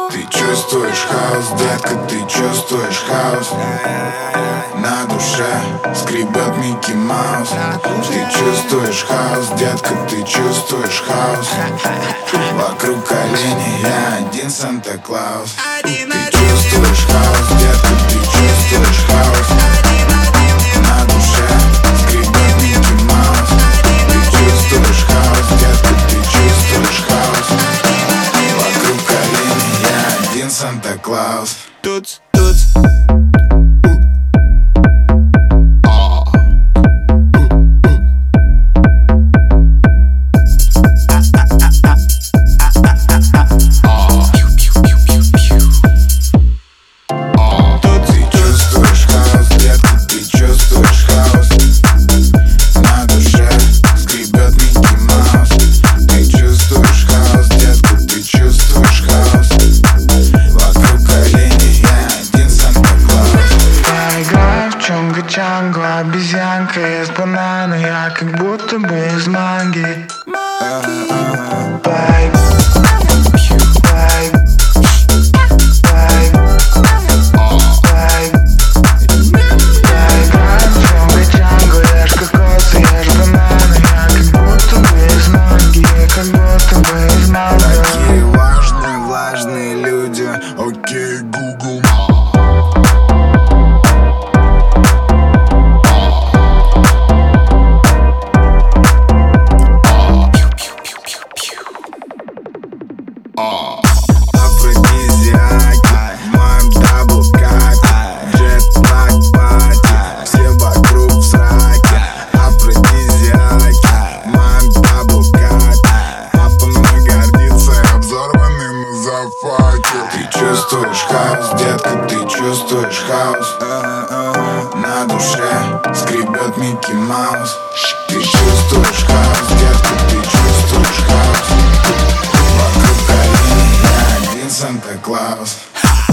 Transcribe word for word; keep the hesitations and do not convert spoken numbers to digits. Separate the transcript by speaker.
Speaker 1: Ты чувствуешь хаос, детка, ты чувствуешь хаос. На душе скребет Микки Маус. Ты чувствуешь хаос, детка, ты чувствуешь хаос. Вокруг колени я один Санта-Клаус. Ты чувствуешь хаос, детка, ты чувствуешь хаос. На душе скребет Микки Маус. Ты чувствуешь хаос, детка, ты чувствуешь хаос. Вокруг колени я один Санта-Клаус.
Speaker 2: Туц, туц.
Speaker 3: Джанго, обезьянка ест бананы, я как будто бы из манги. Байк, байк, байк, байк. Я играю в Джанго, Джанго, ешь кокосы, ешь бананы, я как будто бы из манги, как будто бы из манги.
Speaker 1: Такие важные, влажные люди, окей, Google. Афродизиаки, в моем даблкате, джетлаг пати, все вокруг в сраке. Афродизиаки, в моем даблкате, папа мной гордится, я взорванный на зафаке. Ты чувствуешь хаос, детка, ты чувствуешь хаос. На душе скребет Микки Маус. Ты чувствуешь хаос, детка, ты чувствуешь хаос. Вокруг колени я один Санта-Клаус.